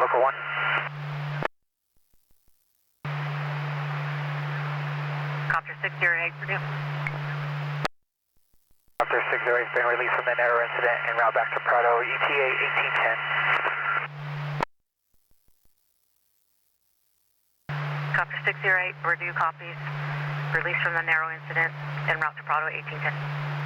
Local 1. Copter 608, Purdue. Copter 608 has been released from the narrow incident en route back to Prado, ETA 1810. Copter 608, Purdue copies. Released from the narrow incident en route to Prado 1810.